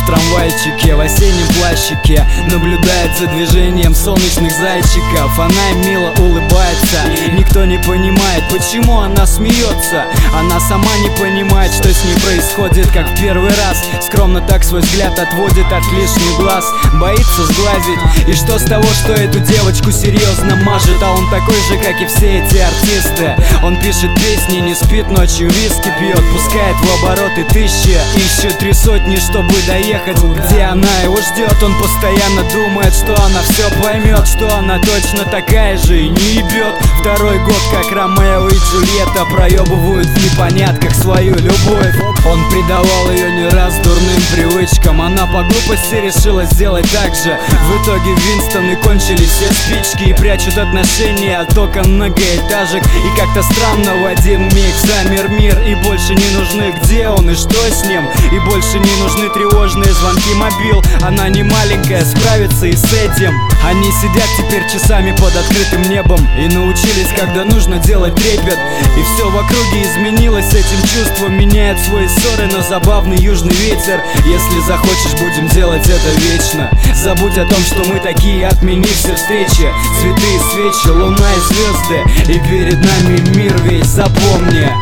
в трамвайчике, в осеннем плащике, наблюдает за движением солнечных зайчиков. Она им мило улыбается, никто не понимает, почему она смеется. Она сама не понимает, что с ней происходит, как в первый раз. Скромно так свой взгляд отводит от лишних глаз, боится сглазить. И что с того, что эту девочку серьезно мажет? А он такой же, как и все эти артисты. Он пишет песни, не спит ночью, виски пьет, пускает в обороты тысячи, ищет 3 сотни, чтобы доехать, где она его ждет. Он постоянно думает, что она все поймет, что она точно такая же и не ебет. Второй год, как Ромео и Джульетта проебывают в непонятках свою любовь. Он предавал ее не раз дурным привычкам, она по глупости решила сделать так же. В итоге Винстоны кончились все спички и прячут отношения от окон многоэтажек. И как-то странно в один миг замер мир, и больше не нужны где он и что с ним, и больше не нужны тревожные звонки мобил. Она не маленькая, справится и с этим. Они сидят теперь часами под открытым небом и научились, когда нужно делать трепет. И все в округе изменилось этим чувством, меняет свои ссоры на забавный южный ветер. Если захочешь, будем делать это вечно. Забудь о том, что мы такие, отмени все встречи. Цветы и свечи, луна и звезды, и перед нами мир весь, запомни.